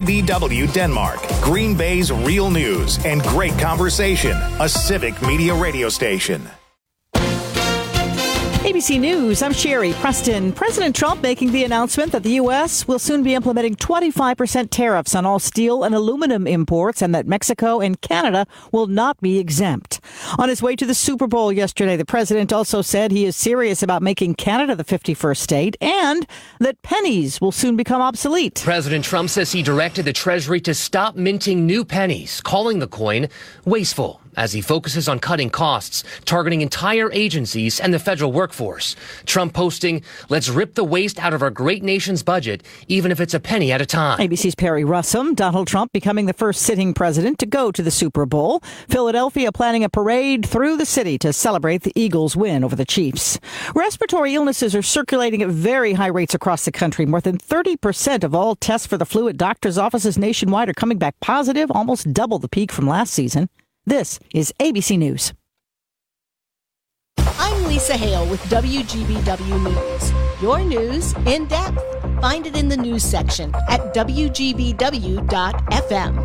WGBW Denmark, Green Bay's real news and great conversation, a civic media radio station. ABC News, I'm Sherry Preston. President Trump making the announcement that the U.S. will soon be implementing 25% tariffs on all steel and aluminum imports and that Mexico and Canada will not be exempt. On his way to the Super Bowl yesterday, the president also said he is serious about making Canada the 51st state and that pennies will soon become obsolete. President Trump says he directed the Treasury to stop minting new pennies, calling the coin wasteful, as he focuses on cutting costs, targeting entire agencies and the federal workforce. Trump posting, "Let's rip the waste out of our great nation's budget, even if it's a penny at a time." ABC's Perry Russum. Donald Trump becoming the first sitting president to go to the Super Bowl. Philadelphia planning a parade through the city to celebrate the Eagles' win over the Chiefs. Respiratory illnesses are circulating at very high rates across the country. More than 30% of all tests for the flu at doctors' offices nationwide are coming back positive, almost double the peak from last season. This is ABC News. I'm Lisa Hale with WGBW News. Your news in depth. Find it in the news section at WGBW.FM.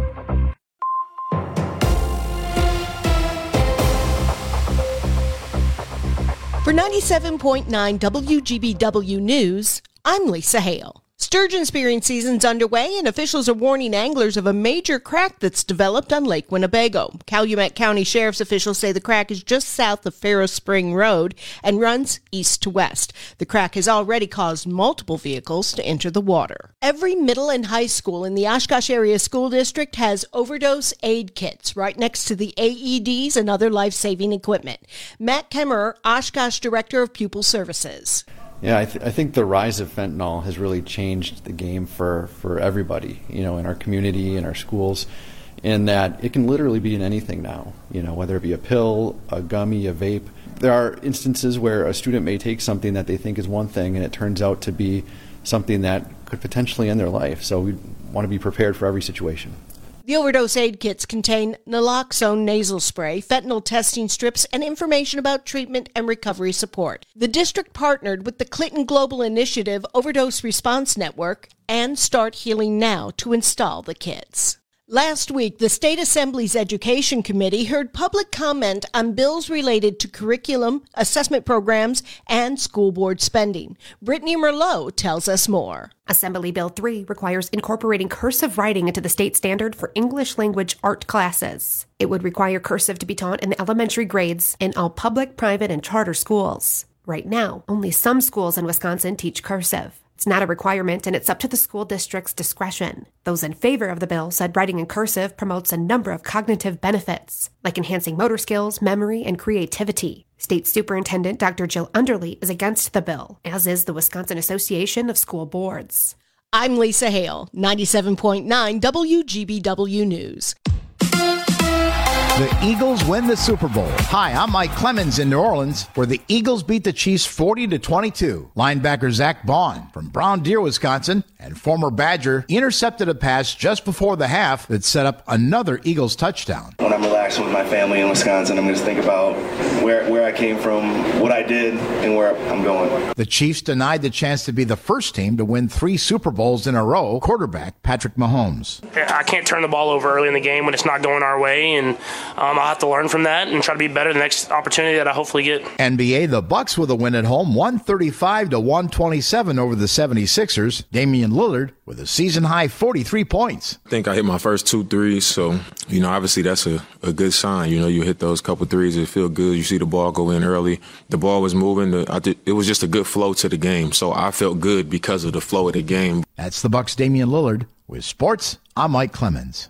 For 97.9 WGBW News, I'm Lisa Hale. Sturgeon spearing season's underway, and officials are warning anglers of a major crack that's developed on Lake Winnebago. Calumet County Sheriff's officials say the crack is just south of Farrow Spring Road and runs east to west. The crack has already caused multiple vehicles to enter the water. Every middle and high school in the Oshkosh Area School District has overdose aid kits right next to the AEDs and other life-saving equipment. Matt Kemmerer, Oshkosh Director of Pupil Services. Yeah, I think the rise of fentanyl has really changed the game for everybody, in our community, in our schools, in that it can literally be in anything now, whether it be a pill, a gummy, a vape. There are instances where a student may take something that they think is one thing and it turns out to be something that could potentially end their life. So we want to be prepared for every situation. The overdose aid kits contain naloxone nasal spray, fentanyl testing strips, and information about treatment and recovery support. The district partnered with the Clinton Global Initiative Overdose Response Network and Start Healing Now to install the kits. Last week, the State Assembly's Education Committee heard public comment on bills related to curriculum, assessment programs, and school board spending. Brittany Merlot tells us more. Assembly Bill 3 requires incorporating cursive writing into the state standard for English language art classes. It would require cursive to be taught in the elementary grades in all public, private, and charter schools. Right now, only some schools in Wisconsin teach cursive. It's not a requirement, and it's up to the school district's discretion. Those in favor of the bill said writing in cursive promotes a number of cognitive benefits, like enhancing motor skills, memory, and creativity. State Superintendent Dr. Jill Underly is against the bill, as is the Wisconsin Association of School Boards. I'm Lisa Hale, 97.9 WGBW News. The Eagles win the Super Bowl. Hi, I'm Mike Clemens in New Orleans, where the Eagles beat the Chiefs 40-22. Linebacker Zach Bond from Brown Deer, Wisconsin, and former Badger intercepted a pass just before the half that set up another Eagles touchdown. When I'm relaxing with my family in Wisconsin, I'm going to think about where I came from, what I did, and where I'm going. The Chiefs denied the chance to be the first team to win 3 Super Bowls in a row. Quarterback Patrick Mahomes. I can't turn the ball over early in the game when it's not going our way, and I'll have to learn from that and try to be better the next opportunity that I hopefully get. NBA, the Bucks with a win at home, 135-127 over the 76ers. Damian Lillard with a season-high 43 points. I think I hit my first 2 threes, so, obviously that's a good sign. You hit those couple threes, it feel good. You see the ball go in early. The ball was moving. It was just a good flow to the game, so I felt good because of the flow of the game. That's the Bucks' Damian Lillard. With sports, I'm Mike Clemens.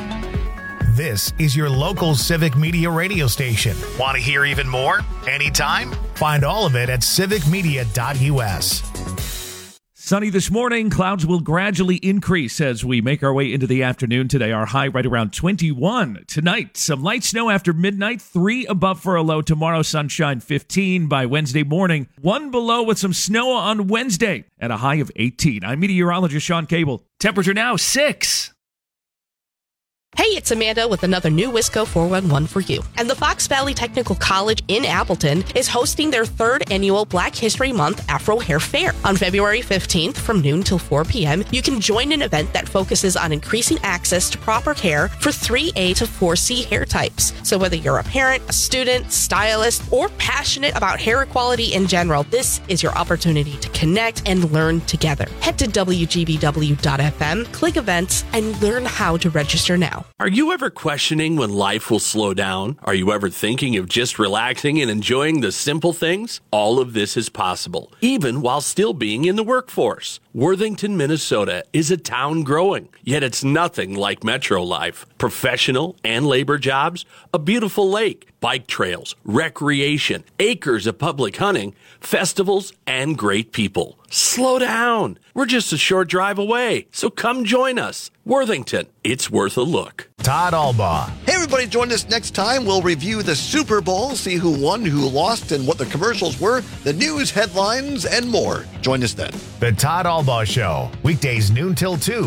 This is your local civic media radio station. Want to hear even more? Anytime? Find all of it at civicmedia.us. Sunny this morning. Clouds will gradually increase as we make our way into the afternoon today. Our high right around 21. Tonight, some light snow after midnight, 3 above for a low. Tomorrow, sunshine 15 by Wednesday morning. 1 below with some snow on Wednesday at a high of 18. I'm meteorologist Sean Cable. Temperature now 6. Hey, it's Amanda with another new Wisco 411 for you. And the Fox Valley Technical College in Appleton is hosting their 3rd annual Black History Month Afro Hair Fair. On February 15th from noon till 4 p.m., you can join an event that focuses on increasing access to proper care for 3A to 4C hair types. So whether you're a parent, a student, stylist, or passionate about hair equality in general, this is your opportunity to connect and learn together. Head to WGBW.FM, click events, and learn how to register now. Are you ever questioning when life will slow down? Are you ever thinking of just relaxing and enjoying the simple things? All of this is possible, even while still being in the workforce. Worthington, Minnesota is a town growing, yet it's nothing like metro life. Professional and labor jobs, a beautiful lake, bike trails, recreation, acres of public hunting, festivals, and great people. Slow down. We're just a short drive away, so come join us. Worthington, it's worth a look. Todd Albaugh. Hey, everybody, join us next time. We'll review the Super Bowl, see who won, who lost, and what the commercials were, the news, headlines, and more. Join us then. The Todd Albaugh Show, weekdays noon till 2.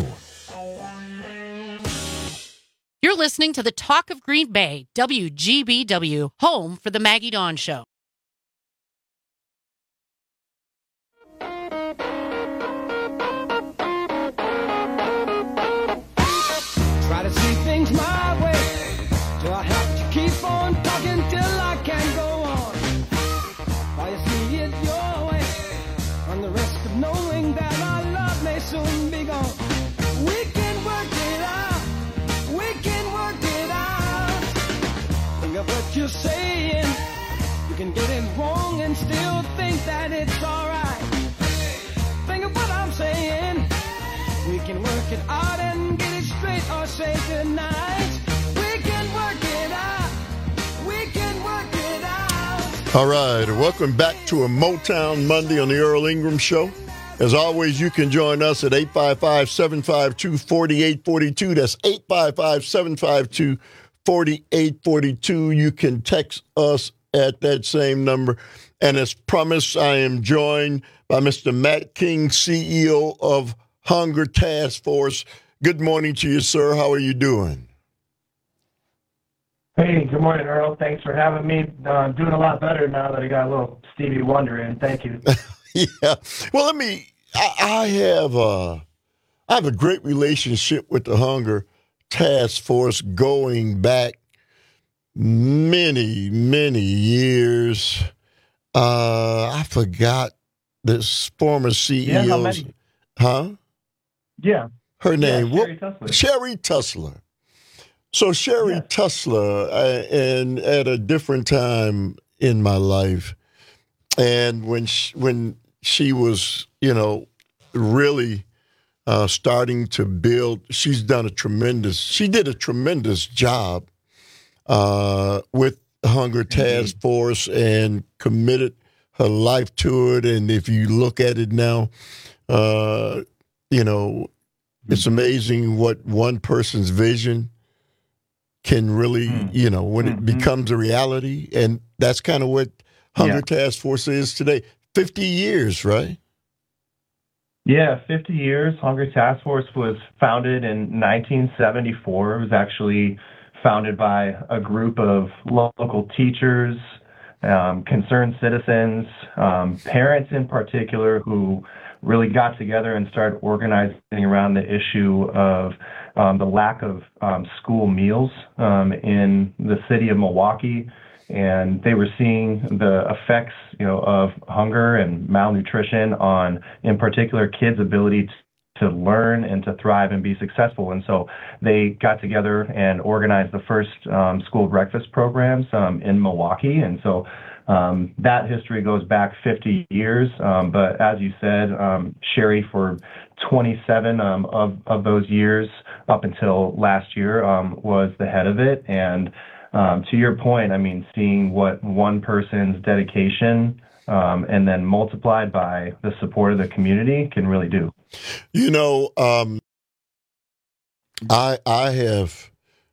You're listening to the Talk of Green Bay, WGBW, home for the Maggie Dawn Show. Try to see things my way, so I have to keep on talking till I can go on. While you see it your way, on the risk of knowing that our love may soon be gone. We can work it out, we can work it out. Think of what you're saying, you can get it wrong and still think that it's alright. Think of what I'm saying, we can work it out and get it straight or say goodnight. We can work it out, we can work it out. All right, welcome back to a Motown Monday on the Earl Ingram Show. As always, you can join us at 855-752-4842. That's 855-752-4842. You can text us at that same number. And as promised, I am joined by Mr. Matt King, CEO of Hunger Task Force. Good morning to you, sir. How are you doing? Hey, good morning, Earl. Thanks for having me. Doing a lot better now that I got a little Stevie Wonder in. Thank you. Yeah. Well, I have a great relationship with the Hunger Task Force going back many, many years. I forgot this former CEO's. Yeah, how many? Huh? Yeah. Her name? Sherry Tussler. Sherry Tussler. So Sherry Tussler, and at a different time in my life, and when she was, really starting to build, she did a tremendous job with Hunger Task Force and committed her life to it. And if you look at it now, it's amazing what one person's vision can really, when it becomes a reality. And that's kind of what Hunger Task Force is today. 50 years, right? Yeah, 50 years. Hunger Task Force was founded in 1974. It was actually founded by a group of local teachers, concerned citizens, parents in particular, who really got together and started organizing around the issue of the lack of school meals in the city of Milwaukee. And they were seeing the effects, of hunger and malnutrition on, in particular, kids' ability to learn and to thrive and be successful. And so they got together and organized the first school breakfast programs in Milwaukee. And so that history goes back 50 years. But as you said, Sherry, for 27 of those years up until last year, was the head of it. And to your point, seeing what one person's dedication and then multiplied by the support of the community can really do. I have,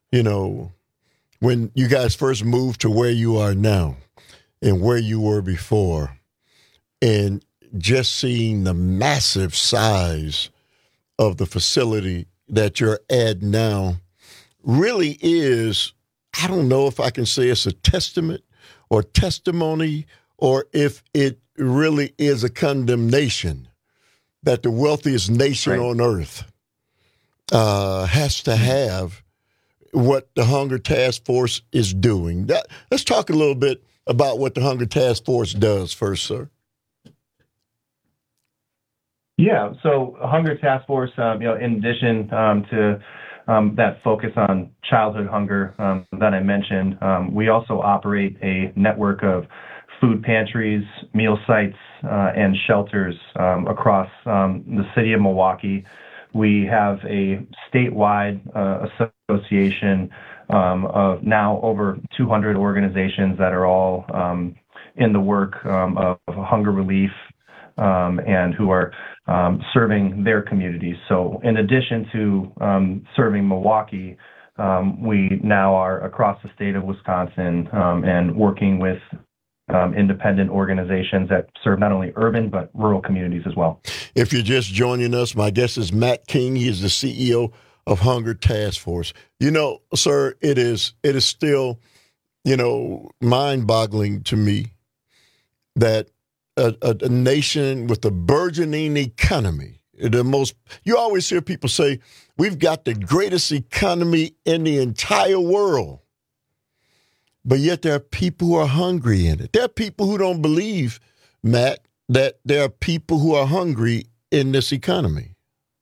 when you guys first moved to where you are now and where you were before, and just seeing the massive size of the facility that you're at now really is, I don't know if I can say it's a testament or testimony, or if it really is a condemnation that the wealthiest nation on earth has to have what the Hunger Task Force is doing. Let's talk a little bit about what the Hunger Task Force does first, sir. Yeah, so Hunger Task Force, in addition to that focus on childhood hunger that I mentioned, we also operate a network of food pantries, meal sites, and shelters across the city of Milwaukee. We have a statewide association of now over 200 organizations that are all in the work of hunger relief and who are serving their communities. So in addition to serving Milwaukee, we now are across the state of Wisconsin and working with independent organizations that serve not only urban but rural communities as well. If you're just joining us, my guest is Matt King. He is the CEO of Hunger Task Force. You know, sir, it is still, mind-boggling to me that a nation with a burgeoning economy, you always hear people say, we've got the greatest economy in the entire world. But yet there are people who are hungry in it. There are people who don't believe, Matt, that there are people who are hungry in this economy.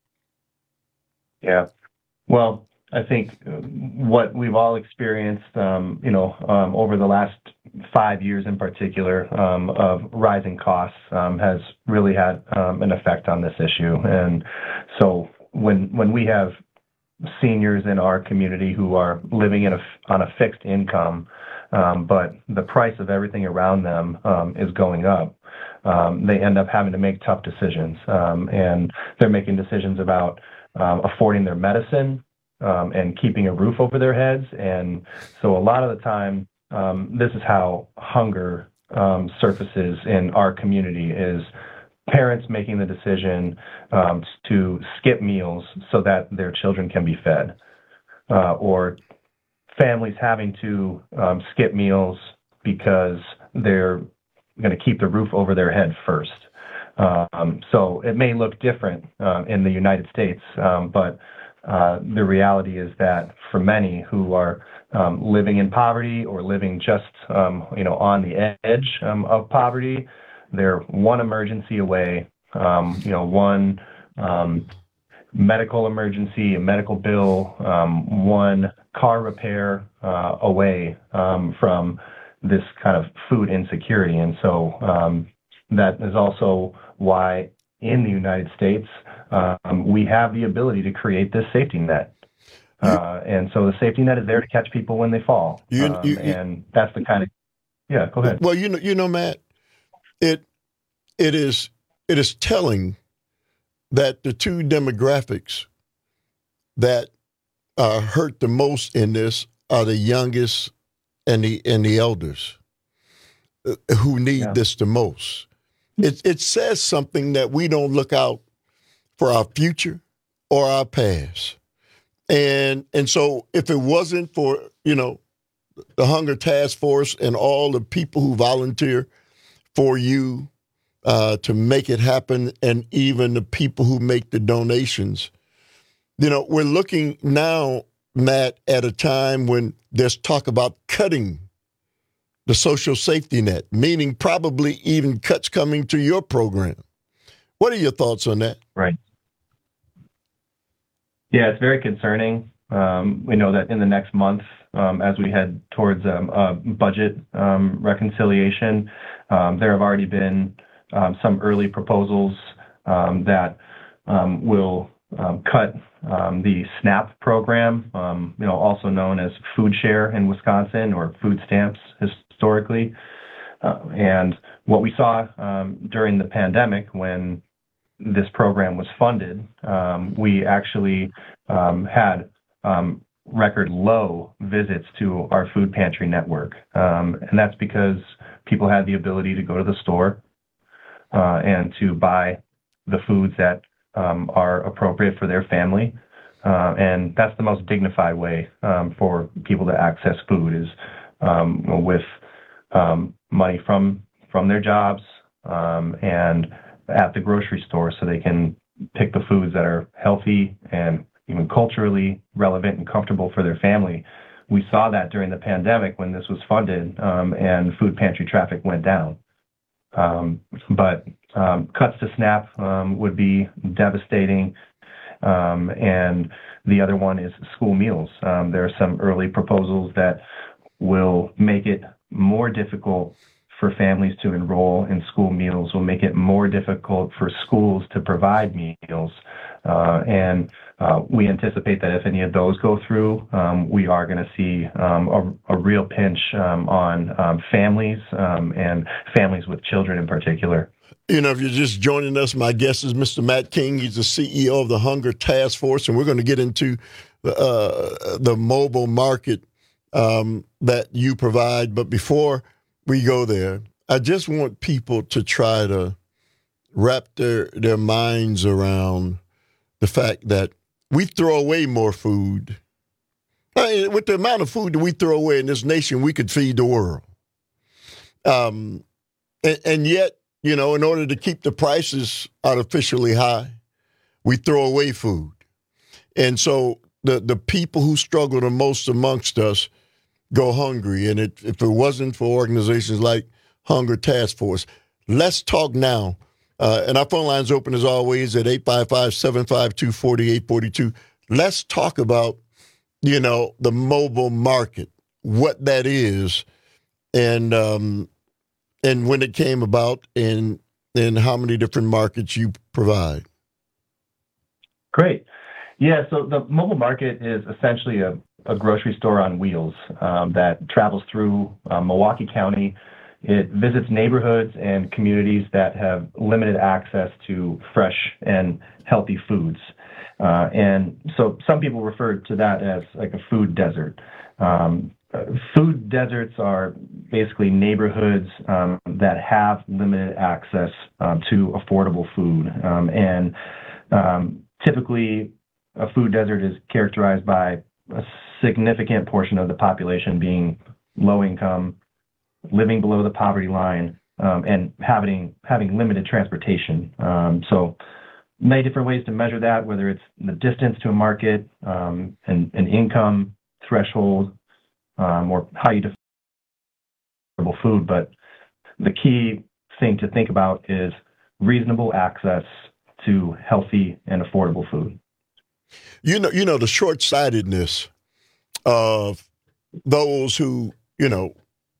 Yeah. Well, I think what we've all experienced, over the last 5 years in particular, of rising costs has really had an effect on this issue. And so when we have seniors in our community who are living on a fixed income, but the price of everything around them is going up, they end up having to make tough decisions. And they're making decisions about affording their medicine and keeping a roof over their heads. And so a lot of the time, this is how hunger surfaces in our community, is parents making the decision to skip meals so that their children can be fed, or families having to skip meals because they're going to keep the roof over their head first. So it may look different in the United States, but the reality is that for many who are living in poverty or living just on the edge of poverty, they're one emergency away, one medical emergency, a medical bill, one car repair away from this kind of food insecurity. And so that is also why in the United States we have the ability to create this safety net. And so the safety net is there to catch people when they fall. And that's the kind of, yeah, go ahead. Well, Matt, it is telling that the two demographics that are hurt the most in this are the youngest and the elders who need this the most. It says something that we don't look out for our future or our past. And so if it wasn't for, the Hunger Task Force and all the people who volunteer for you to make it happen, and even the people who make the donations, we're looking now, Matt, at a time when there's talk about cutting the social safety net, meaning probably even cuts coming to your program. What are your thoughts on that? Right. Yeah, it's very concerning. We know that in the next month, as we head towards a budget reconciliation, there have already been some early proposals that will cut the SNAP program, also known as Food Share in Wisconsin, or food stamps historically. And what we saw during the pandemic, when this program was funded, we actually had record low visits to our food pantry network. And that's because people had the ability to go to the store and to buy the foods that are appropriate for their family. And that's the most dignified way for people to access food is with money from their jobs and at the grocery store, so they can pick the foods that are healthy and even culturally relevant and comfortable for their family. We saw that during the pandemic when this was funded and food pantry traffic went down. But cuts to SNAP would be devastating. And the other one is school meals. There are some early proposals that will make it more difficult for families to enroll in school meals, will make it more difficult for schools to provide meals. And we anticipate that if any of those go through, we are going to see a real pinch on families and families with children in particular. You know, if you're just joining us, my guest is Mr. Matt King. He's the CEO of the Hunger Task Force, and we're going to get into the mobile market that you provide. But before we go there, I just want people to try to wrap their minds around the fact that we throw away more food. I mean, with the amount of food that we throw away in this nation, we could feed the world. And yet, you know, in order to keep the prices artificially high, we throw away food. And so the people who struggle the most amongst us go hungry. And if it wasn't for organizations like Hunger Task Force, let's talk now. And our phone line's open as always at 855-752-4842. Let's talk about, you know, the mobile market, what that is, and when it came about, and how many different markets you provide. Great. Yeah, so the mobile market is essentially a grocery store on wheels that travels through Milwaukee County. It visits neighborhoods and communities that have limited access to fresh and healthy foods. And so some people refer to that as like a food desert. Food deserts are basically neighborhoods that have limited access to affordable food. And typically, a food desert is characterized by a significant portion of the population being low income, living below the poverty line, and having limited transportation. So many different ways to measure that, whether it's the distance to a market, an income threshold, or how you define food. But the key thing to think about is reasonable access to healthy and affordable food. You know the short-sightedness of those who, you know,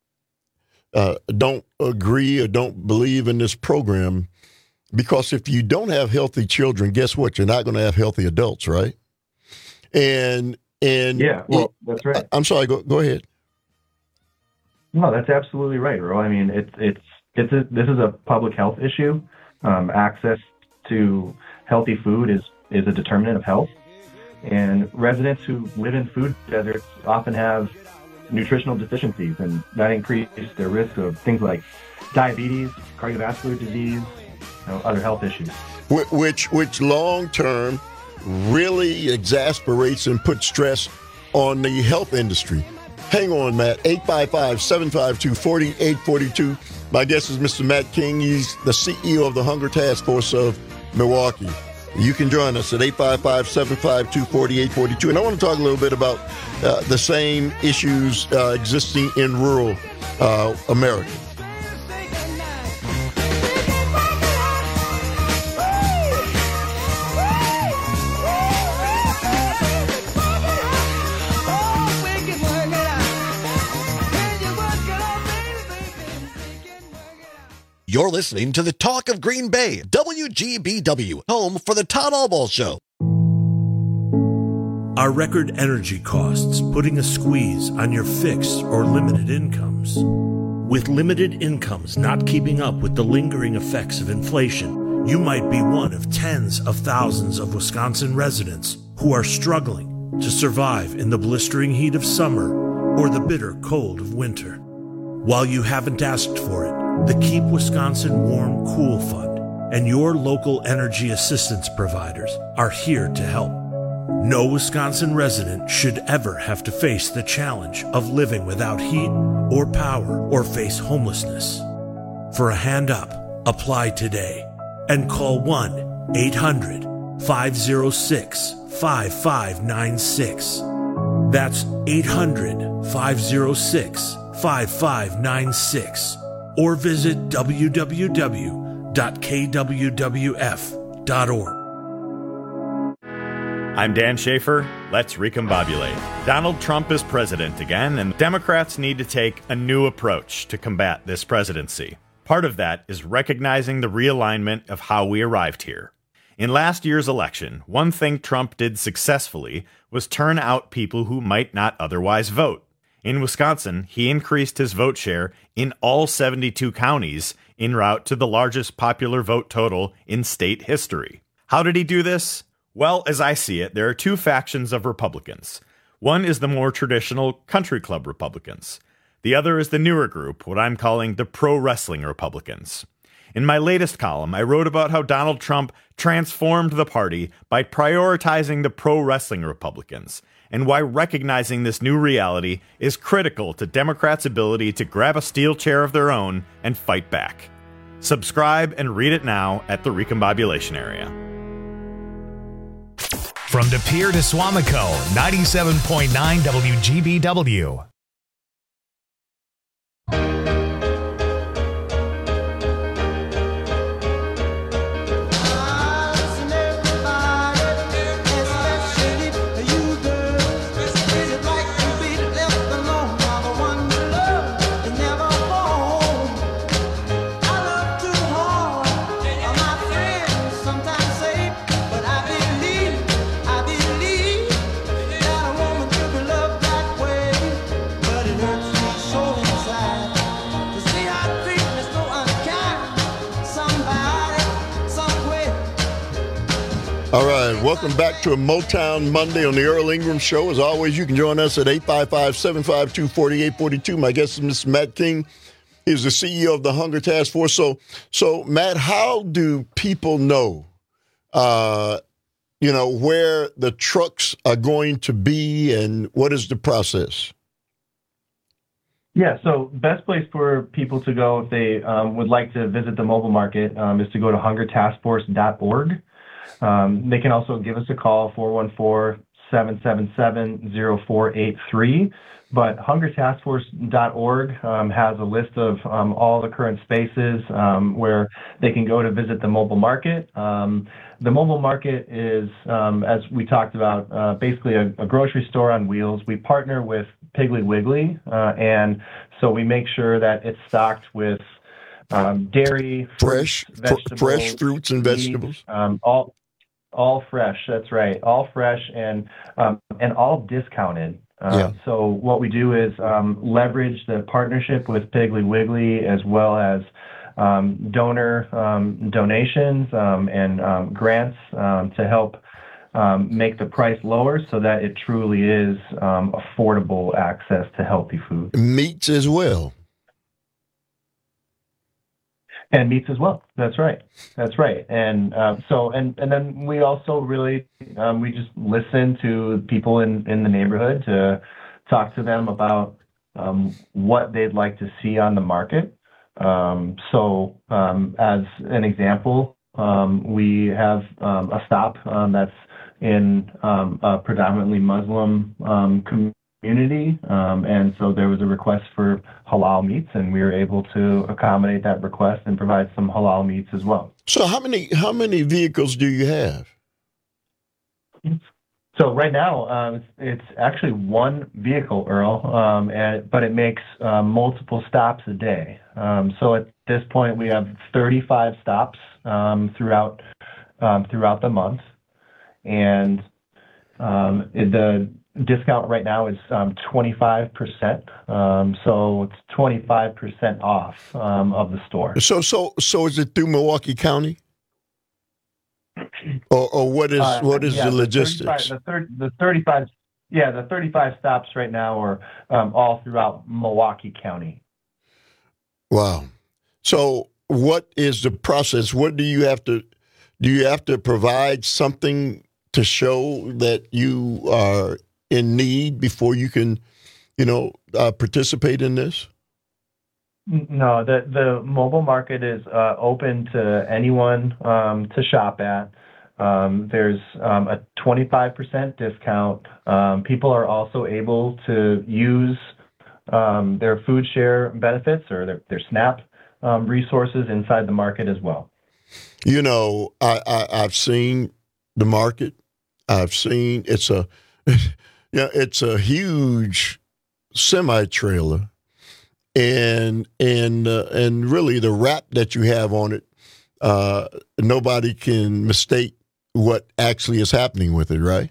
don't agree or don't believe in this program, because if you don't have healthy children, guess what? You're not going to have healthy adults, right? And yeah, well, that's right. I'm sorry. Go ahead. No, that's absolutely right, Earl. I mean, this is a public health issue. Access to healthy food is a determinant of health, and residents who live in food deserts often have nutritional deficiencies, and that increases their risk of things like diabetes, cardiovascular disease, other health issues. Which long term really exasperates and puts stress on the health industry. Hang on, Matt. 855-752-4842. My guest is Mr. Matt King. He's the CEO of the Hunger Task Force of Milwaukee. You can join us at 855-752-4842. And I want to talk a little bit about the same issues existing in rural America. You're listening to the Talk of Green Bay, WGBW, home for the Todd Albaugh Show. Are record energy costs putting a squeeze on your fixed or limited incomes? With limited incomes not keeping up with the lingering effects of inflation, you might be one of tens of thousands of Wisconsin residents who are struggling to survive in the blistering heat of summer or the bitter cold of winter. While you haven't asked for it, the Keep Wisconsin Warm Cool Fund and your local energy assistance providers are here to help. No Wisconsin resident should ever have to face the challenge of living without heat or power or face homelessness. For a hand up, apply today and call 1-800-506-5596. That's 800-506-5596. Or visit www.kwwf.org. I'm Dan Schaefer. Let's recombobulate. Donald Trump is president again, and Democrats need to take a new approach to combat this presidency. Part of that is recognizing the realignment of how we arrived here. In last year's election, one thing Trump did successfully was turn out people who might not otherwise vote. In Wisconsin, he increased his vote share in all 72 counties en route to the largest popular vote total in state history. How did he do this? Well, as I see it, there are two factions of Republicans. One is the more traditional country club Republicans. The other is the newer group, what I'm calling the pro-wrestling Republicans. In my latest column, I wrote about how Donald Trump transformed the party by prioritizing the pro-wrestling Republicans, and why recognizing this new reality is critical to Democrats' ability to grab a steel chair of their own and fight back. Subscribe and read it now at the Recombobulation Area. From De Pere to Suamico, 97.9 WGBW. All right, welcome back to a Motown Monday on the Earl Ingram Show. As always, you can join us at 855-752-4842. My guest is Mr. Matt King. He's the CEO of the Hunger Task Force. So Matt, how do people know, where the trucks are going to be, and what is the process? Yeah, so best place for people to go if they would like to visit the mobile market is to go to hungertaskforce.org. They can also give us a call, 414-777-0483. But hungertaskforce.org has a list of all the current spaces where they can go to visit the mobile market. The mobile market is, as we talked about, basically a grocery store on wheels. We partner with Piggly Wiggly, and so we make sure that it's stocked with dairy, fresh fruits and vegetables, all fresh. That's right, all fresh and all discounted. So what we do is leverage the partnership with Piggly Wiggly as well as donor donations and grants to help make the price lower so that it truly is affordable access to healthy food. Meats as well. And meats as well. That's right. And and then we also really we just listen to people in the neighborhood to talk to them about what they'd like to see on the market. As an example, we have a stop that's in a predominantly Muslim community, and so there was a request for halal meats, and we were able to accommodate that request and provide some halal meats as well. So how many vehicles do you have? So right now, it's actually one vehicle, Earl, but it makes multiple stops a day. So at this point, we have 35 stops throughout the month, and the discount right now is 25%. So it's 25% off of the store. So is it through Milwaukee County? Or what is the logistics? The 35 stops right now are all throughout Milwaukee County. Wow. So what is the process? What do you have to provide something to show that you are in need before you can, participate in this? No, the mobile market is open to anyone to shop at. There's a 25% discount. People are also able to use their food share benefits or their SNAP resources inside the market as well. I've seen the market. I've seen it's a huge semi-trailer, and really the wrap that you have on it, nobody can mistake what actually is happening with it, right?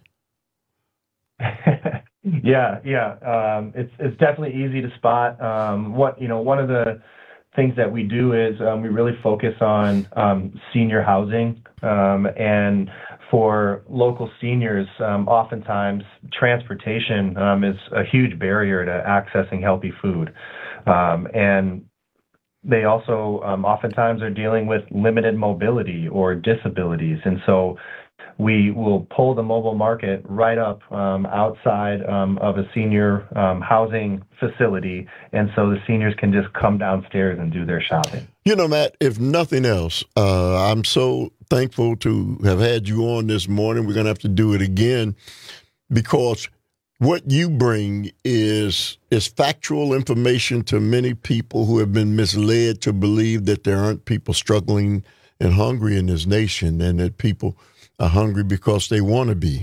Yeah. It's definitely easy to spot. One of the things that we do is we really focus on senior housing, and for local seniors, oftentimes transportation is a huge barrier to accessing healthy food, and they also oftentimes are dealing with limited mobility or disabilities, and so we will pull the mobile market right up outside of a senior housing facility, and so the seniors can just come downstairs and do their shopping. Matt, if nothing else, I'm so thankful to have had you on this morning. We're going to have to do it again because what you bring is factual information to many people who have been misled to believe that there aren't people struggling and hungry in this nation, and that people are hungry because they want to be.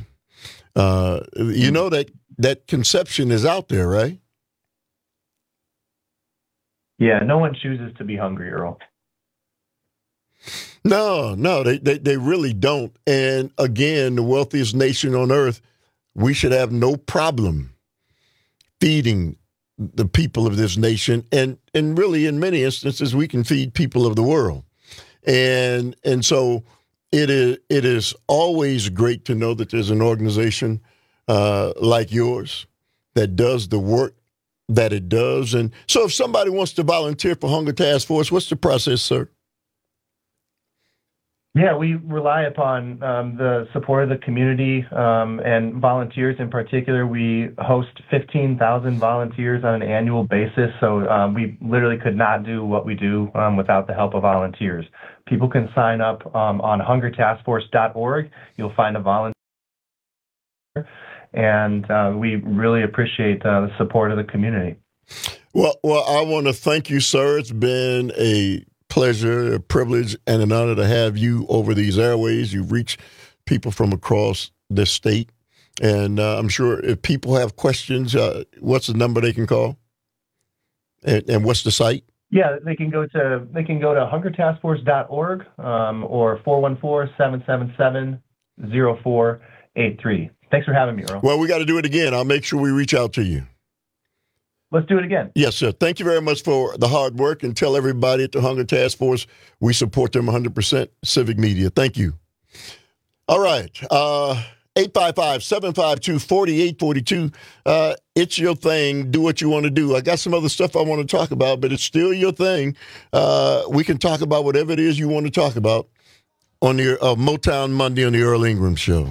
That conception is out there, right? Yeah, no one chooses to be hungry, Earl. No, they really don't. And again, the wealthiest nation on earth, we should have no problem feeding the people of this nation. And really, in many instances, we can feed people of the world. And so it is always great to know that there's an organization like yours that does the work that it does. And so if somebody wants to volunteer for Hunger Task Force, what's the process, sir? Yeah, we rely upon the support of the community and volunteers in particular. We host 15,000 volunteers on an annual basis, so we literally could not do what we do without the help of volunteers. People can sign up on hungertaskforce.org. You'll find a volunteer, and we really appreciate the support of the community. Well, I want to thank you, sir. It's been a pleasure, a privilege, and an honor to have you over these airways. You've reached people from across this state, and I'm sure if people have questions, what's the number they can call, and what's the site? Yeah, they can go to hungertaskforce.org or 414-777-0483. Thanks for having me, Earl. Well, we got to do it again. I'll make sure we reach out to you. Let's do it again. Yes, sir. Thank you very much for the hard work, and tell everybody at the Hunger Task Force we support them 100%. Civic Media. Thank you. All right. 855-752-4842. It's your thing. Do what you want to do. I got some other stuff I want to talk about, but it's still your thing. We can talk about whatever it is you want to talk about on the Motown Monday on the Earl Ingram Show.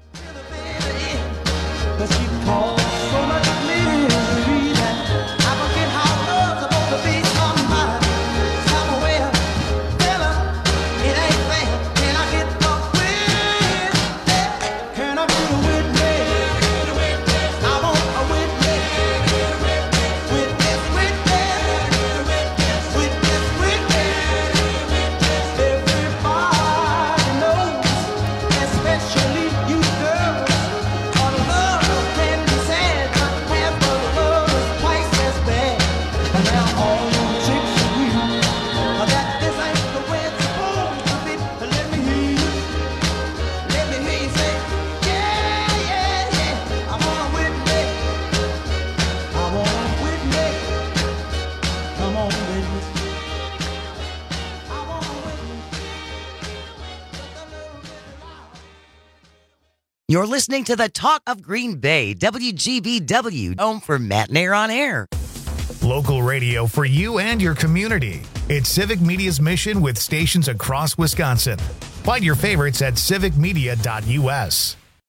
You're listening to the Talk of Green Bay, WGBW, home for Matt Nair on Air. Local radio for you and your community. It's Civic Media's mission with stations across Wisconsin. Find your favorites at civicmedia.us.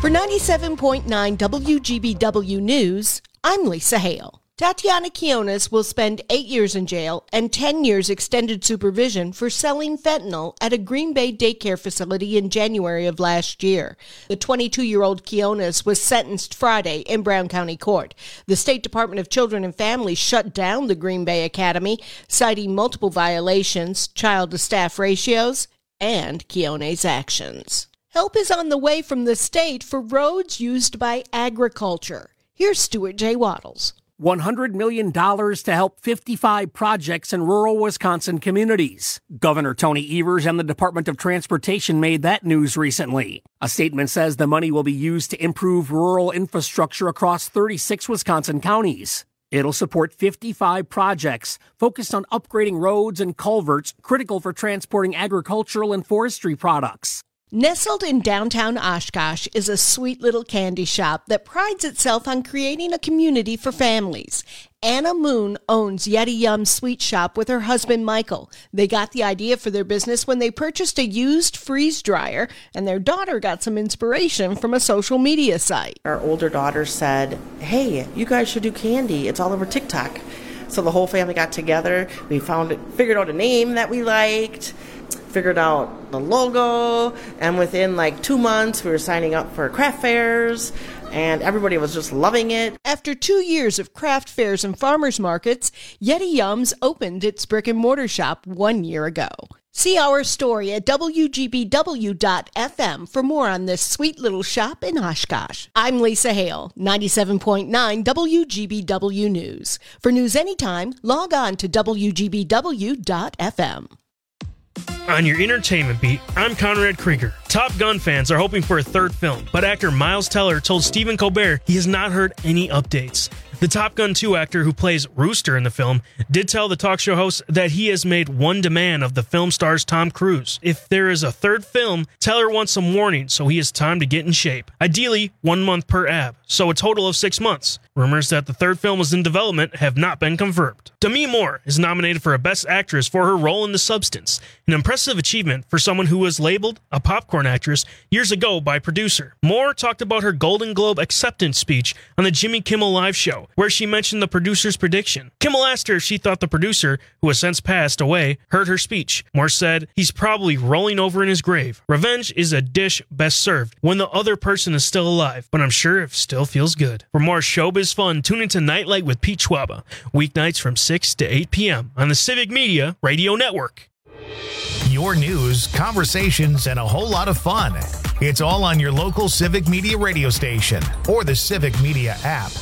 For 97.9 WGBW News, I'm Lisa Hale. Tatiana Quiones will spend 8 years in jail and 10 years extended supervision for selling fentanyl at a Green Bay daycare facility in January of last year. The 22-year-old Quiones was sentenced Friday in Brown County Court. The State Department of Children and Families shut down the Green Bay Academy, citing multiple violations, child-to-staff ratios, and Quiones' actions. Help is on the way from the state for roads used by agriculture. Here's Stuart J. Waddles. $100 million to help 55 projects in rural Wisconsin communities. Governor Tony Evers and the Department of Transportation made that news recently. A statement says the money will be used to improve rural infrastructure across 36 Wisconsin counties. It'll support 55 projects focused on upgrading roads and culverts critical for transporting agricultural and forestry products. Nestled in downtown Oshkosh is a sweet little candy shop that prides itself on creating a community for families. Anna Moon owns Yeti Yum Sweet Shop with her husband Michael. They got the idea for their business when they purchased a used freeze dryer, and their daughter got some inspiration from a social media site. Our older daughter said, "Hey, you guys should do candy. It's all over TikTok." So the whole family got together. We figured out a name that we liked, figured out the logo, and within 2 months we were signing up for craft fairs, and everybody was just loving it. After 2 years of craft fairs and farmers markets, Yeti Yums opened its brick and mortar shop 1 year ago. See our story at WGBW.FM for more on this sweet little shop in Oshkosh. I'm Lisa Hale, 97.9 WGBW News. For news anytime, log on to WGBW.FM. On your entertainment beat, I'm Conrad Krieger. Top Gun fans are hoping for a third film, but actor Miles Teller told Stephen Colbert he has not heard any updates. The Top Gun 2 actor who plays Rooster in the film did tell the talk show host that he has made one demand of the film star's Tom Cruise. If there is a third film, Teller wants some warning, so he has time to get in shape. Ideally, 1 month per ab, so a total of 6 months. Rumors that the third film is in development have not been confirmed. Demi Moore is nominated for a Best Actress for her role in The Substance, an impressive achievement for someone who was labeled a popcorn actress years ago by producer. Moore talked about her Golden Globe acceptance speech on the Jimmy Kimmel Live show, where she mentioned the producer's prediction. Kimmel asked her if she thought the producer, who has since passed away, heard her speech. Moore said, "He's probably rolling over in his grave. Revenge is a dish best served when the other person is still alive, but I'm sure it still feels good." For more showbiz fun, tune into Nightlight with Pete Schwaba, weeknights from 6 to 8 p.m. on the Civic Media Radio Network. Your news, conversations, and a whole lot of fun. It's all on your local Civic Media radio station or the Civic Media app.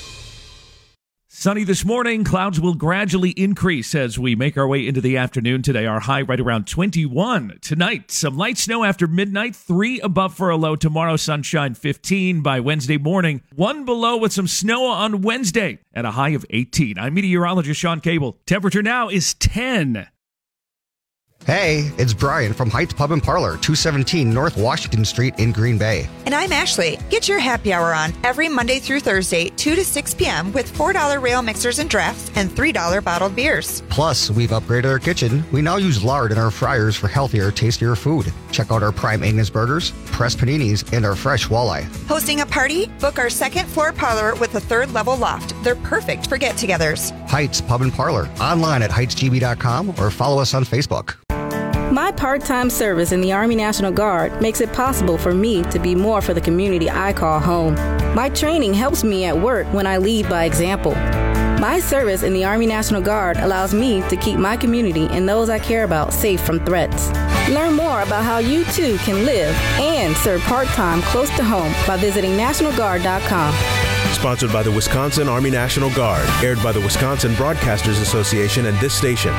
Sunny this morning. Clouds will gradually increase as we make our way into the afternoon today. Our high right around 21. Tonight, some light snow after midnight, 3 above for a low. Tomorrow, sunshine 15 by Wednesday morning. 1 below with some snow on Wednesday at a high of 18. I'm meteorologist Sean Cable. Temperature now is 10. Hey, it's Brian from Heights Pub and Parlor, 217 North Washington Street in Green Bay. And I'm Ashley. Get your happy hour on every Monday through Thursday, 2 to 6 p.m. with $4 rail mixers and drafts and $3 bottled beers. Plus, we've upgraded our kitchen. We now use lard in our fryers for healthier, tastier food. Check out our prime Angus burgers, pressed paninis, and our fresh walleye. Hosting a party? Book our second floor parlor with a third level loft. They're perfect for get-togethers. Heights Pub and Parlor. Online at heightsgb.com or follow us on Facebook. My part-time service in the Army National Guard makes it possible for me to be more for the community I call home. My training helps me at work when I lead by example. My service in the Army National Guard allows me to keep my community and those I care about safe from threats. Learn more about how you too can live and serve part-time close to home by visiting NationalGuard.com. Sponsored by the Wisconsin Army National Guard. Aired by the Wisconsin Broadcasters Association and this station.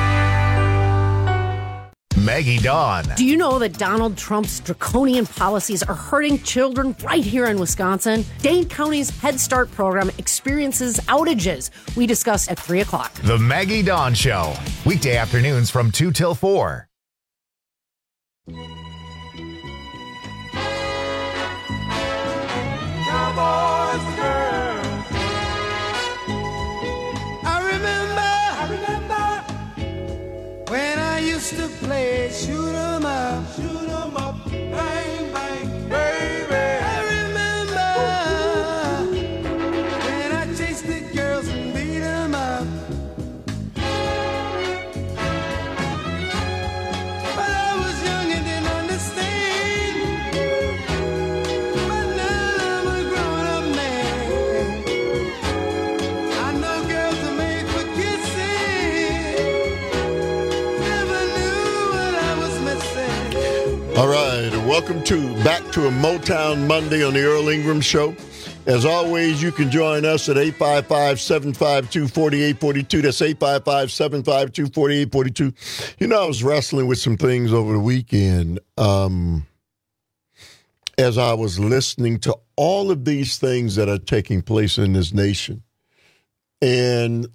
Maggie Dawn. Do you know that Donald Trump's draconian policies are hurting children right here in Wisconsin? Dane County's Head Start program experiences outages. We discuss at 3 o'clock. The Maggie Dawn Show. Weekday afternoons from 2 till 4. When I used to play shoot 'em up, bang, bang, baby. I remember All right, welcome back to a Motown Monday on the Earl Ingram Show. As always, you can join us at 855-752-4842. That's 855-752-4842. You know, I was wrestling with some things over the weekend as I was listening to all of these things that are taking place in this nation. And,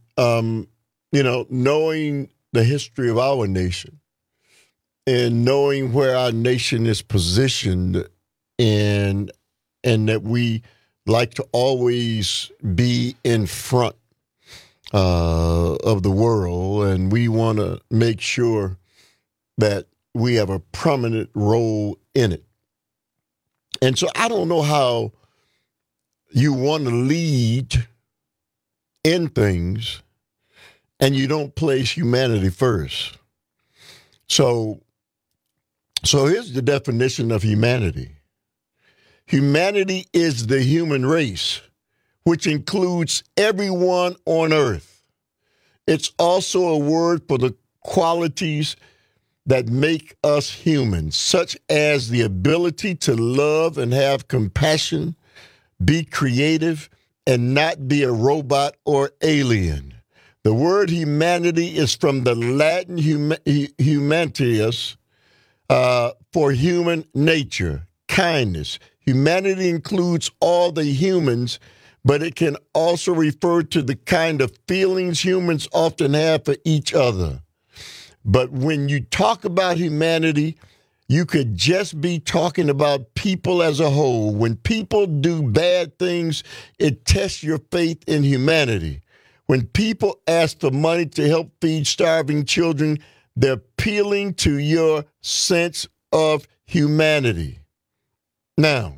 knowing the history of our nation and knowing where our nation is positioned and that we like to always be in front of the world, and we want to make sure that we have a prominent role in it. And so I don't know how you want to lead in things and you don't place humanity first. So here's the definition of humanity. Humanity is the human race, which includes everyone on earth. It's also a word for the qualities that make us human, such as the ability to love and have compassion, be creative, and not be a robot or alien. The word humanity is from the Latin humanitas, for human nature, kindness. Humanity includes all the humans, but it can also refer to the kind of feelings humans often have for each other. But when you talk about humanity, you could just be talking about people as a whole. When people do bad things, it tests your faith in humanity. When people ask for money to help feed starving children, they're appealing to your sense of humanity. Now,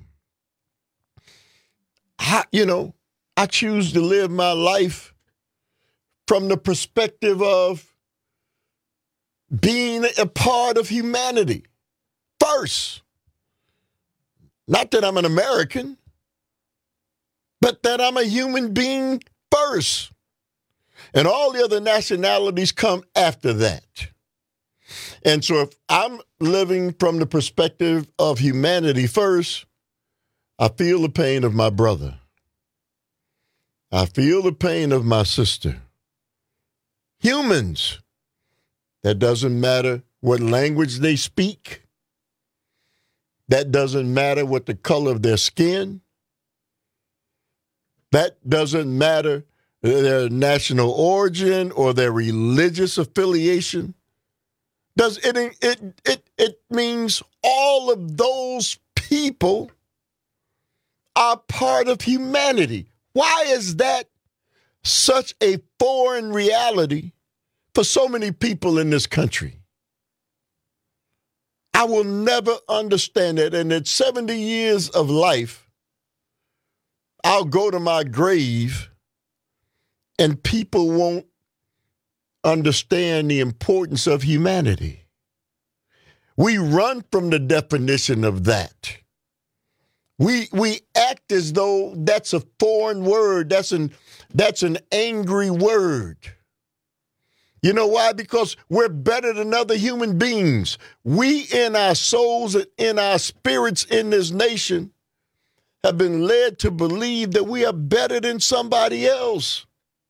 I choose to live my life from the perspective of being a part of humanity first. Not that I'm an American, but that I'm a human being first. And all the other nationalities come after that. And so if I'm living from the perspective of humanity first, I feel the pain of my brother. I feel the pain of my sister. Humans. That doesn't matter what language they speak. That doesn't matter what the color of their skin. That doesn't matter their national origin or their religious affiliation. It means all of those people are part of humanity. Why is that such a foreign reality for so many people in this country? I will never understand it. And at 70 years of life, I'll go to my grave and people won't understand the importance of humanity. We run from the definition of that. We act as though that's a foreign word. That's an angry word. You know why? Because we're better than other human beings. We in our souls and in our spirits in this nation have been led to believe that we are better than somebody else.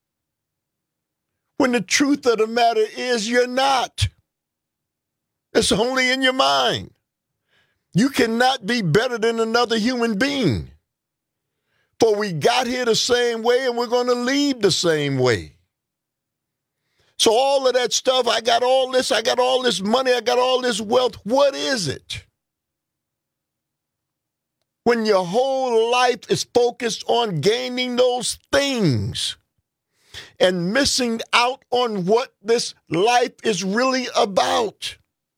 When the truth of the matter is you're not. It's only in your mind. You cannot be better than another human being. For we got here the same way and we're going to leave the same way. So all of that stuff, I got all this money, I got all this wealth. What is it? When your whole life is focused on gaining those things and missing out on what this life is really about.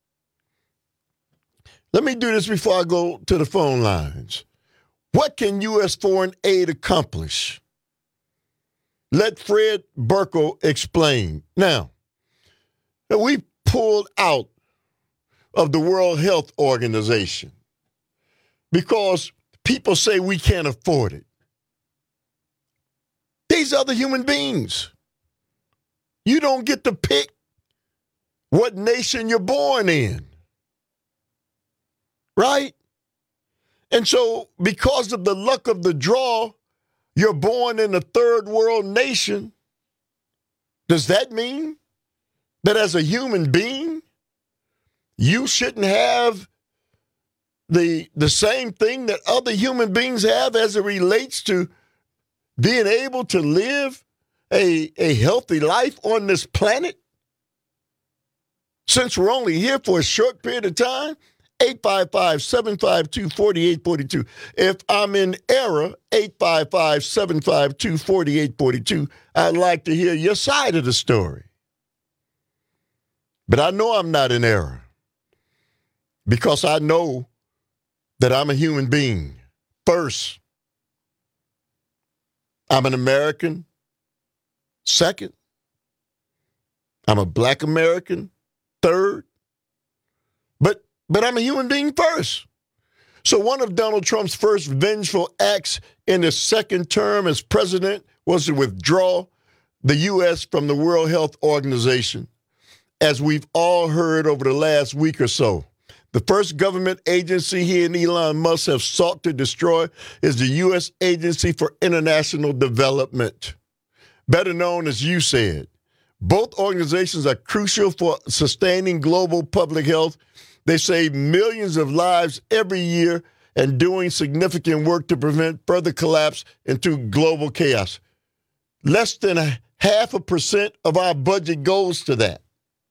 Let me do this before I go to the phone lines. What can U.S. foreign aid accomplish? Let Fred Burkle explain. Now, we pulled out of the World Health Organization because people say we can't afford it. These other human beings. You don't get to pick what nation you're born in. right? And so because of the luck of the draw, you're born in a third world nation. Does that mean that as a human being, you shouldn't have the same thing that other human beings have as it relates to being able to live a healthy life on this planet? Since we're only here for a short period of time, 855-752-4842. If I'm in error, 855-752-4842. I'd like to hear your side of the story. But I know I'm not in error because I know that I'm a human being. First, I'm an American. Second, I'm a black American. Third, but I'm a human being first. So one of Donald Trump's first vengeful acts in his second term as president was to withdraw the U.S. from the World Health Organization, as we've all heard over the last week or so. The first government agency he and Elon Musk have sought to destroy is the U.S. Agency for International Development, better known as USAID. Both organizations are crucial for sustaining global public health. They save millions of lives every year and doing significant work to prevent further collapse into global chaos. Less than 0.5% of our budget goes to that.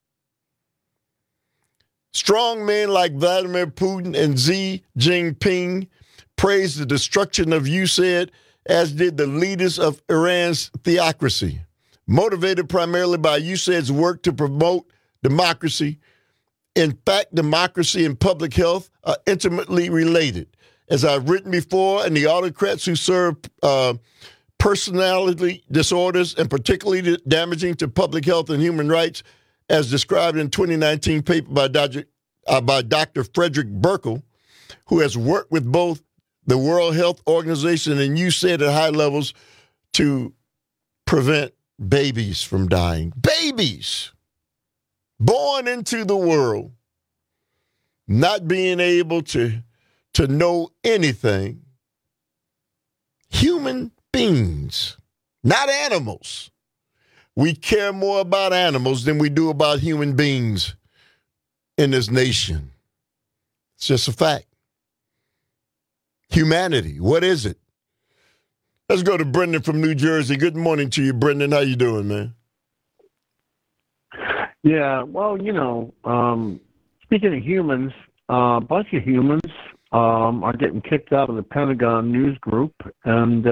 Strong men like Vladimir Putin and Xi Jinping praised the destruction of USAID, as did the leaders of Iran's theocracy. Motivated primarily by USAID's work to promote democracy. In fact, democracy and public health are intimately related. As I've written before, and the autocrats who serve personality disorders and particularly damaging to public health and human rights, as described in 2019 paper by Dr. Frederick Burkle, who has worked with both the World Health Organization and USAID at high levels to prevent babies from dying. Babies born into the world, not being able to know anything. Human beings, not animals. We care more about animals than we do about human beings in this nation. It's just a fact. Humanity, what is it? Let's go to Brendan from New Jersey. Good morning to you, Brendan. How you doing, man? Yeah, well, speaking of humans, a bunch of humans are getting kicked out of the Pentagon News Group and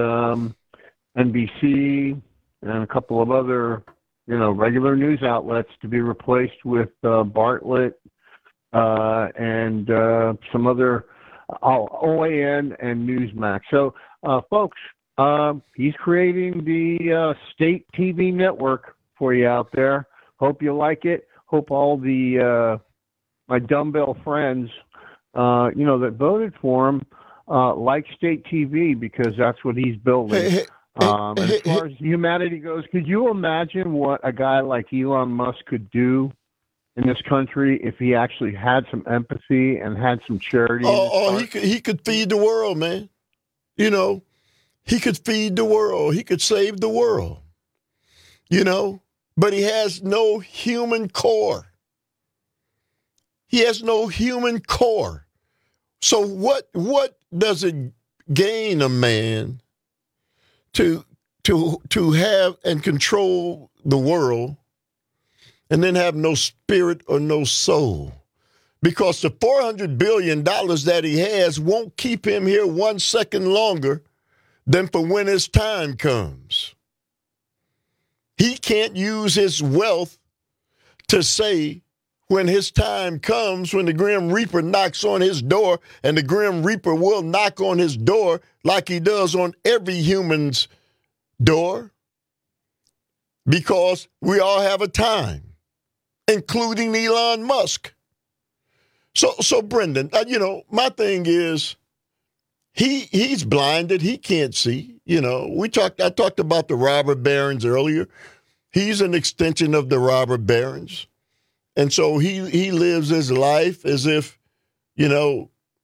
NBC and a couple of other, regular news outlets to be replaced with Bartlett and some other OAN and Newsmax. So, folks, he's creating the state TV network for you out there. Hope you like it. Hope all the my dumbbell friends, that voted for him, like state TV because that's what he's building. And as far as humanity goes, could you imagine what a guy like Elon Musk could do in this country if he actually had some empathy and had some charity? He could feed the world, man. He could feed the world. He could save the world. But he has no human core. He has no human core. So what does it gain a man to have and control the world and then have no spirit or no soul? Because the $400 billion that he has won't keep him here 1 second longer than for when his time comes. He can't use his wealth to say when his time comes, when the Grim Reaper knocks on his door, and the Grim Reaper will knock on his door like he does on every human's door, because we all have a time, including Elon Musk. So Brendan, my thing is, he's blinded. He can't see. I talked about the robber barons earlier. He's an extension of the robber barons. And so he lives his life as if,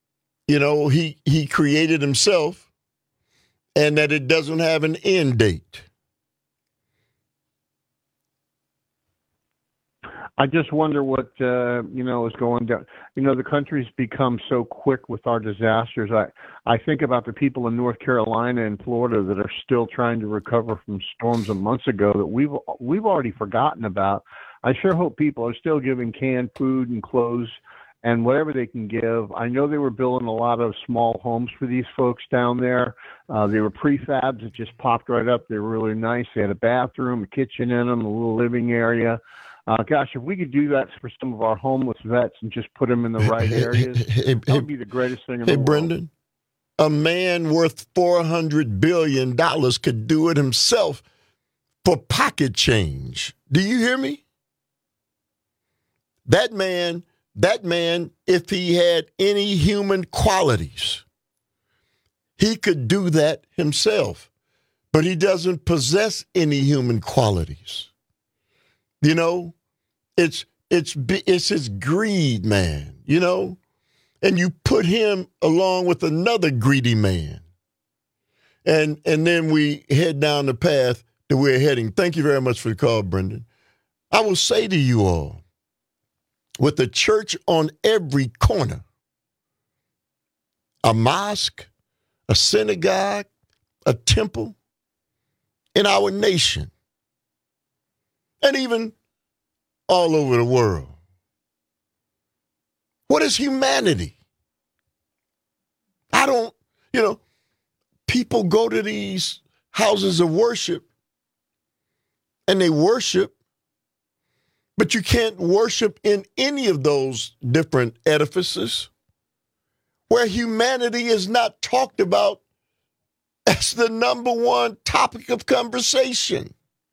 he created himself and that it doesn't have an end date. I just wonder what, is going down. The country's become so quick with our disasters. I think about the people in North Carolina and Florida that are still trying to recover from storms of months ago that we've already forgotten about. I sure hope people are still giving canned food and clothes and whatever they can give. I know they were building a lot of small homes for these folks down there. They were prefabs that just popped right up. They were really nice. They had a bathroom, a kitchen in them, a little living area. Gosh, if we could do that for some of our homeless vets and just put them in the right areas, that would be the greatest thing in the world. Hey, Brendan, a man worth $400 billion could do it himself for pocket change. Do you hear me? That man, if he had any human qualities, he could do that himself. But he doesn't possess any human qualities. It's his greed, man, and you put him along with another greedy man. And then we head down the path that we're heading. Thank you very much for the call, Brendan. I will say to you all, with a church on every corner, a mosque, a synagogue, a temple in our nation, and even all over the world. What is humanity? People go to these houses of worship and they worship, but you can't worship in any of those different edifices where humanity is not talked about as the number one topic of conversation.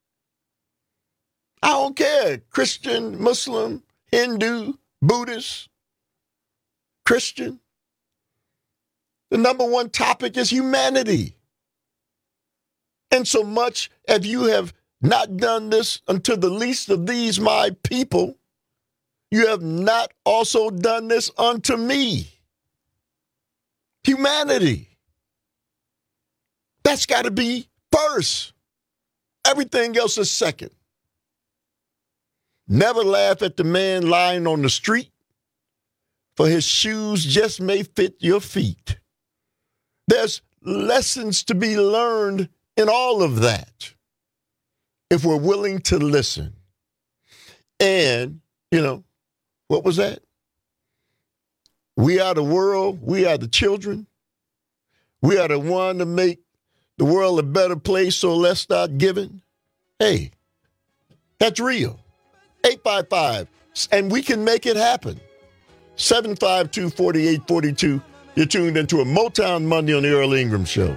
I don't care, Christian, Muslim, Hindu, Buddhist, Christian. The number one topic is humanity. And so much as you have not done this unto the least of these my people, you have not also done this unto me. Humanity. That's got to be first. Everything else is second. Never laugh at the man lying on the street, for his shoes just may fit your feet. There's lessons to be learned in all of that if we're willing to listen. And, what was that? We are the world. We are the children. We are the one to make the world a better place, so let's start giving. Hey, that's real. 855, and we can make it happen. 752-4842. You're tuned into a Motown Monday on the Earl Ingram Show.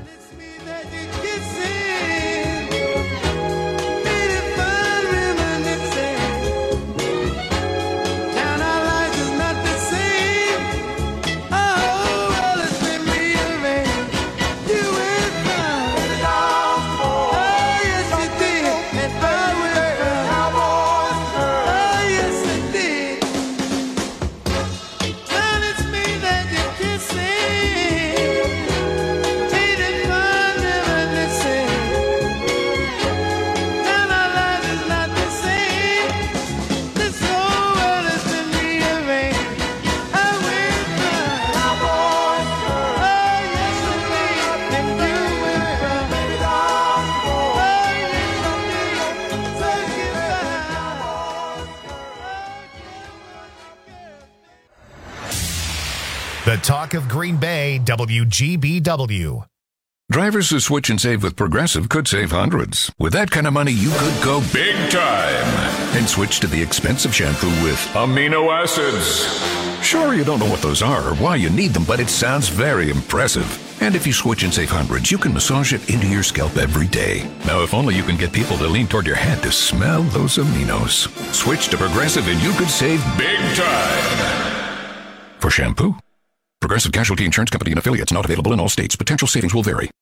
The talk of Green Bay, WGBW. Drivers who switch and save with Progressive could save hundreds. With that kind of money, you could go big time and switch to the expensive shampoo with amino acids. Sure, you don't know what those are or why you need them, but it sounds very impressive. And if you switch and save hundreds, you can massage it into your scalp every day. Now, if only you can get people to lean toward your head to smell those aminos. Switch to Progressive and you could save big time. For shampoo, Progressive Casualty Insurance Company and affiliates, not available in all states. Potential savings will vary.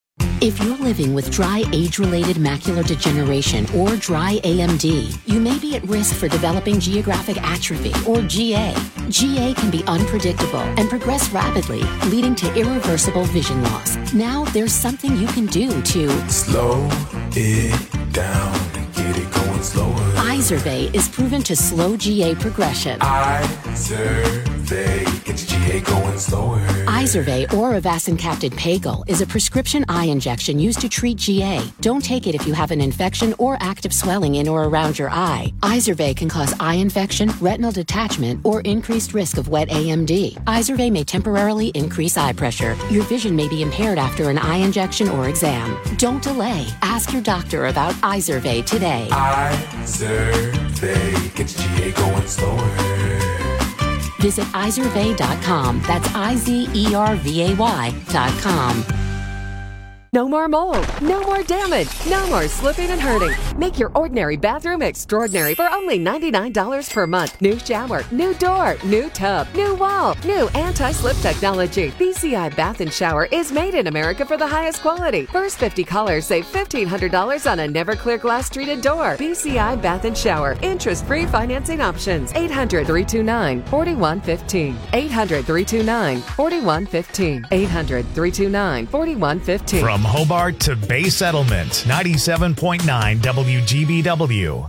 If you're living with dry age-related macular degeneration or dry AMD, you may be at risk for developing geographic atrophy or GA. GA can be unpredictable and progress rapidly, leading to irreversible vision loss. Now there's something you can do to slow it down and get it going slower. Izervay is proven to slow GA progression. Izervay gets GA going slower. Izervay or avacincaptad pagel is a prescription eye injection used to treat GA. Don't take it if you have an infection or active swelling in or around your eye. Izervay can cause eye infection, retinal detachment, or increased risk of wet AMD. Izervay may temporarily increase eye pressure. Your vision may be impaired after an eye injection or exam. Don't delay. Ask your doctor about Izervay today. Izervay gets GA going slower. Visit Izervay.com. That's IZERVAY.com. No more mold, no more damage, no more slipping and hurting. Make your ordinary bathroom extraordinary for only $99 per month. New shower, new door, new tub, new wall, new anti-slip technology. BCI Bath and Shower is made in America for the highest quality. First 50 callers save $1,500 on a never clear glass treated door. BCI Bath and Shower. Interest-free financing options. 800-329-4115. 800-329-4115. 800-329-4115. From Hobart to Bay Settlement, 97.9 WGBW.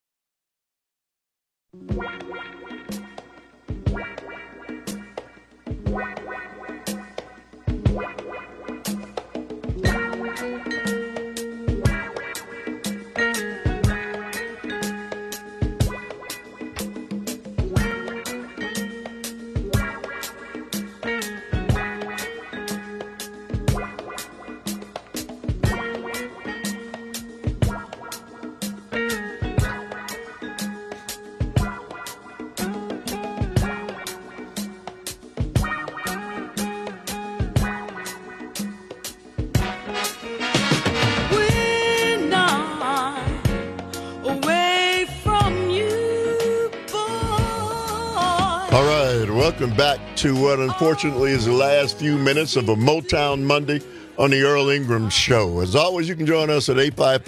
Welcome back to what unfortunately is the last few minutes of a Motown Monday on the Earl Ingram Show. As always, you can join us at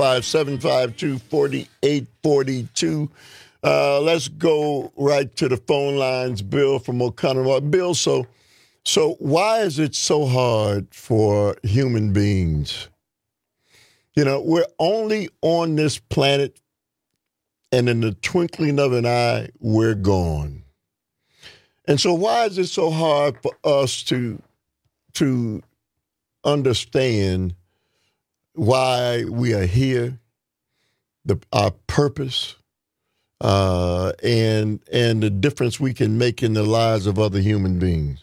855-752-4842. Let's go right to the phone lines. Bill from O'Connor. Bill, so why is it so hard for human beings? You know, we're only on this planet, and in the twinkling of an eye, we're gone. And so why is it so hard for us to understand why we are here, our purpose, and the difference we can make in the lives of other human beings?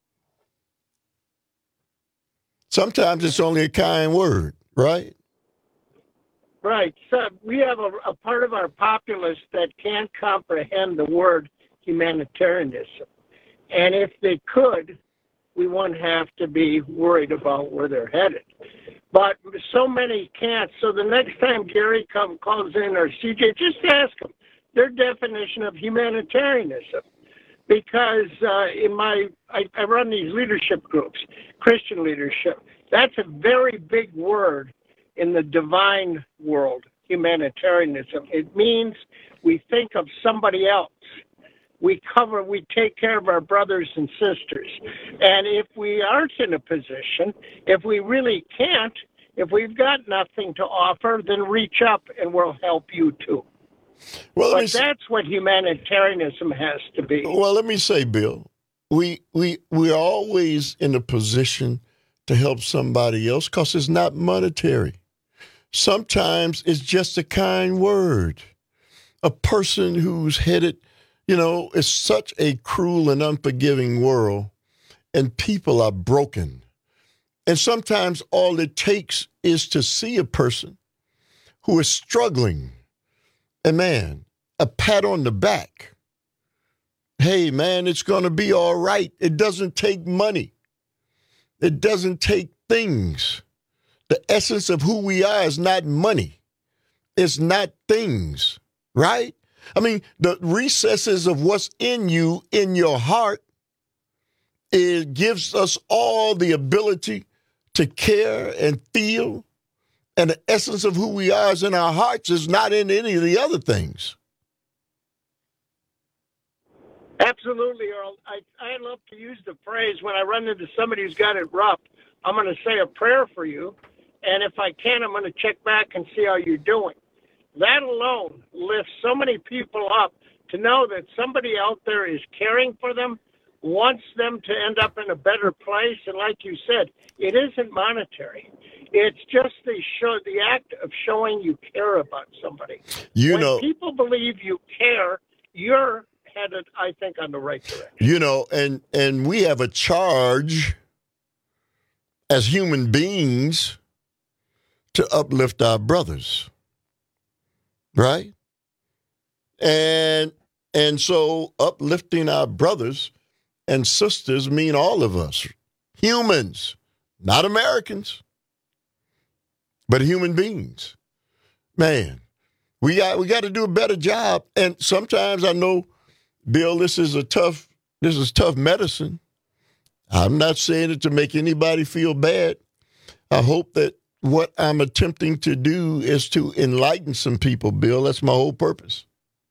Sometimes it's only a kind word, right? Right. So we have a part of our populace that can't comprehend the word humanitarianism. And if they could, we wouldn't have to be worried about where they're headed. But so many can't. So the next time Gary calls in or CJ, just ask them their definition of humanitarianism. Because I run these leadership groups, Christian leadership. That's a very big word in the divine world, humanitarianism. It means we think of somebody else. We take care of our brothers and sisters. And if we aren't in a position, if we really can't, if we've got nothing to offer, then reach up and we'll help you too. Well, but that's what humanitarianism has to be. Well, let me say, Bill, we're always in a position to help somebody else because it's not monetary. Sometimes it's just a kind word. A person who's headed, it's such a cruel and unforgiving world, and people are broken. And sometimes all it takes is to see a person who is struggling. And man, a pat on the back. Hey, man, it's going to be all right. It doesn't take money. It doesn't take things. The essence of who we are is not money. It's not things, right? I mean, the recesses of what's in you, in your heart, it gives us all the ability to care and feel, and the essence of who we are is in our hearts, is not in any of the other things. Absolutely, Earl. I love to use the phrase when I run into somebody who's got it rough, I'm going to say a prayer for you, and if I can, I'm going to check back and see how you're doing. That alone lifts so many people up to know that somebody out there is caring for them, wants them to end up in a better place, and like you said, it isn't monetary. It's just the act of showing you care about somebody. When people believe you care, you're headed, I think, on the right direction. And we have a charge as human beings to uplift our brothers, right? And so uplifting our brothers and sisters mean all of us, humans, not Americans, but human beings. Man, we got to do a better job. And sometimes I know, Bill, this is tough medicine. I'm not saying it to make anybody feel bad. I hope that what I'm attempting to do is to enlighten some people, Bill. That's my whole purpose.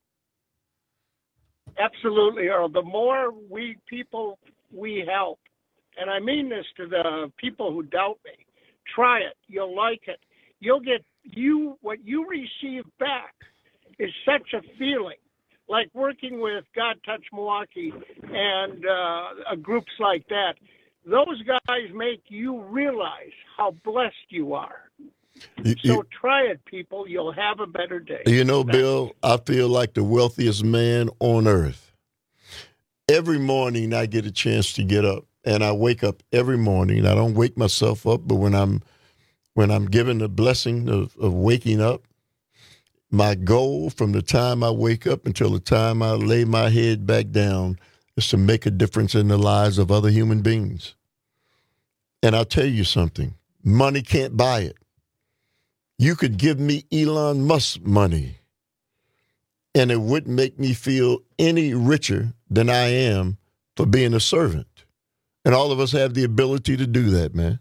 Absolutely, Earl. The more people we help, and I mean this to the people who doubt me, try it. You'll like it. You'll get what you receive back is such a feeling, like working with God Touch Milwaukee and groups like that. Those guys make you realize how blessed you are. So try it, people. You'll have a better day. Bill, I feel like the wealthiest man on earth. Every morning I get a chance to get up, and I wake up every morning. I don't wake myself up, but when I'm given the blessing of waking up, my goal from the time I wake up until the time I lay my head back down is to make a difference in the lives of other human beings. And I'll tell you something, money can't buy it. You could give me Elon Musk money, and it wouldn't make me feel any richer than I am for being a servant. And all of us have the ability to do that, man.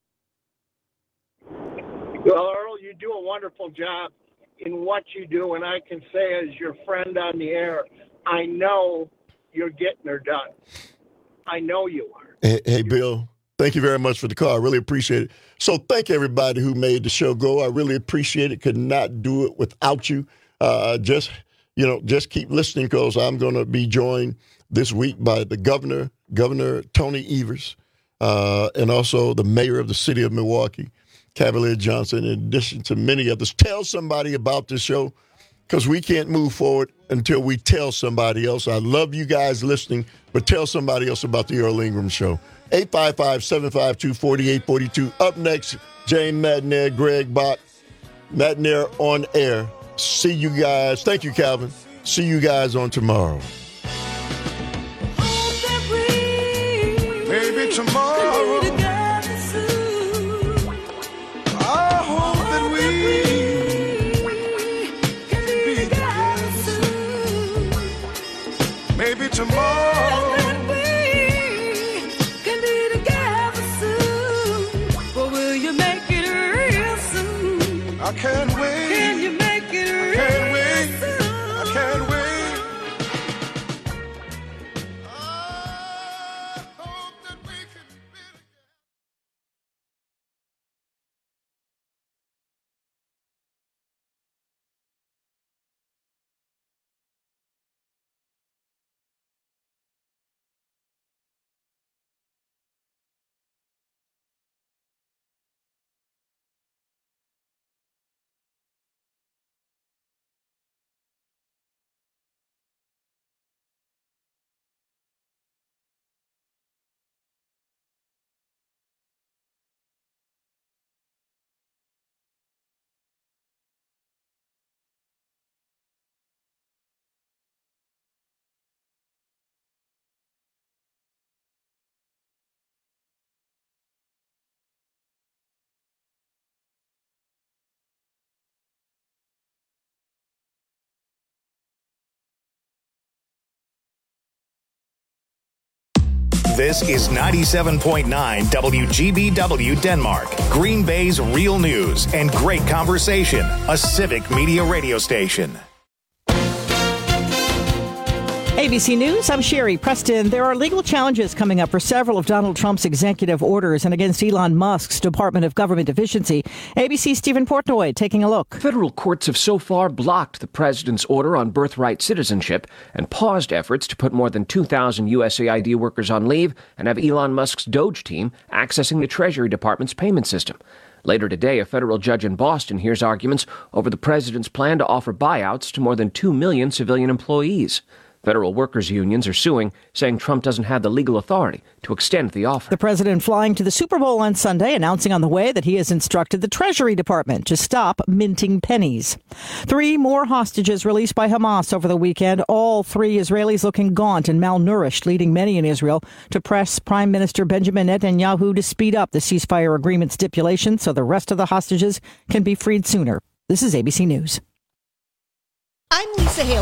Well, Earl, you do a wonderful job in what you do, and I can say as your friend on the air, I know you're getting her done. I know you are. Hey, Bill, thank you very much for the call. I really appreciate it. So thank everybody who made the show go. I really appreciate it. Could not do it without you. Just keep listening, because I'm going to be joined this week by the Governor Tony Evers, and also the mayor of the city of Milwaukee, Cavalier Johnson, in addition to many others. Tell somebody about this show, because we can't move forward until we tell somebody else. I love you guys listening, but tell somebody else about the Earl Ingram Show. 855-752-4842. Up next, James Madnair, Greg Bach, Madnair on air. See you guys. Thank you, Calvin. See you guys on tomorrow. Maybe tomorrow. Maybe tomorrow can be together soon. But will you make it real soon? I can't wait. Can you make it real soon? I can't wait. This is 97.9 WGBW Denmark, Green Bay's real news and great conversation, a Civic Media radio station. ABC News, I'm Sherry Preston. There are legal challenges coming up for several of Donald Trump's executive orders and against Elon Musk's Department of Government Efficiency. ABC's Stephen Portnoy taking a look. Federal courts have so far blocked the president's order on birthright citizenship and paused efforts to put more than 2,000 USAID workers on leave and have Elon Musk's Doge team accessing the Treasury Department's payment system. Later today, a federal judge in Boston hears arguments over the president's plan to offer buyouts to more than 2 million civilian employees. Federal workers' unions are suing, saying Trump doesn't have the legal authority to extend the offer. The president flying to the Super Bowl on Sunday, announcing on the way that he has instructed the Treasury Department to stop minting pennies. 3 more hostages released by Hamas over the weekend. All 3 Israelis looking gaunt and malnourished, leading many in Israel to press Prime Minister Benjamin Netanyahu to speed up the ceasefire agreement stipulations so the rest of the hostages can be freed sooner. This is ABC News. I'm Lisa Hale.